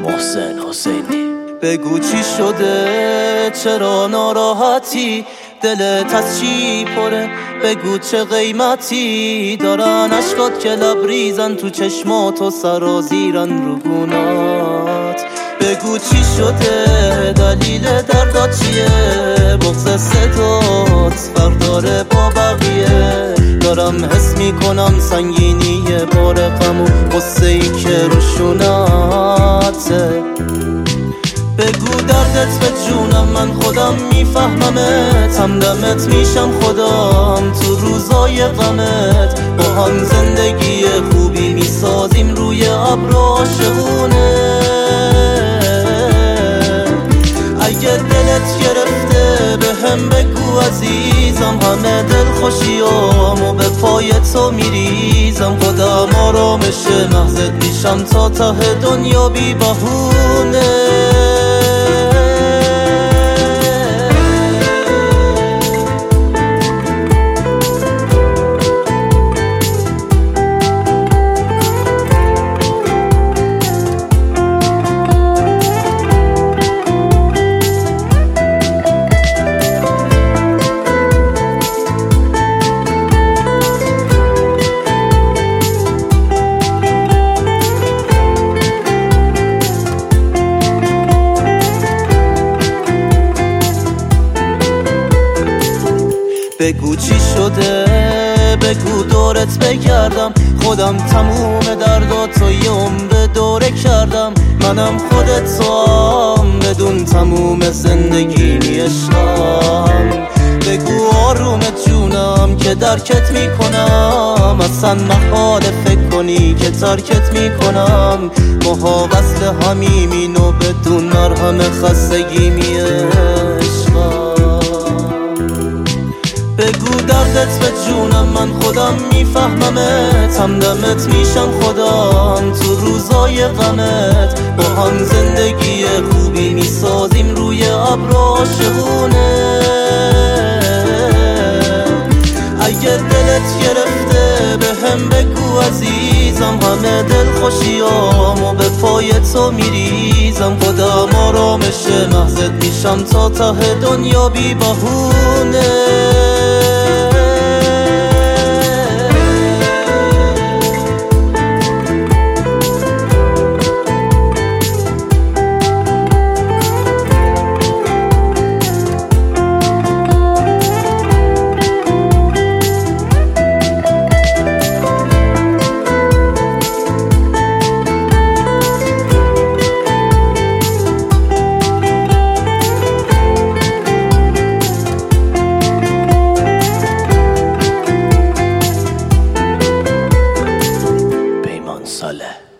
محسن حسینی. بگو چی شده، چرا ناراحتی، دلت از چی پره، بگو چه قیمتی دارن اشکات که لبریزن تو چشمات و سرازیرن رو گونات. بگو چی شده، دلیل دردات چیه، بغض صدات فرق داره با بقیه. دارم حس میکنم سنگینی بار غم و غصه ای که روشوناته. بگو دردت به جونم، من خودم میفهممت، همدمت میشم خودم تو روزای غمت. با هم زندگی خوبی میسازیم روی ابر عاشقونه. اگه دلت گرفته به هم بگو عزیزم، همه دل خوشیامو به پای تو میریزم. خودم آرامش محضت میشم تا ته دنیا بی بهونه. بگو چی شده، بگو دورت بگردم، خودم تموم درداتو یه عمر دوره کردم. منم خودتم بدون تموم زندگی میشم. بگو آروم جونم که درکت میکنم، اصلا محاله فکر کنی که ترکت میکنم. ماها وصل همیم و بدون مرهم خستگی میشم. بگو دردت به جونم، من خودم میفهممت، همدمت میشم خودم تو روزای غمت. با هم زندگی خوبی میسازیم روی ابر عاشقونه. اگه دلت گرفته به هم بگو عزیزم، همه دل خوشیامو به پای تو میریزم. خودم آرامش محضت میشم تا ته دنیا بی بهونه. ساله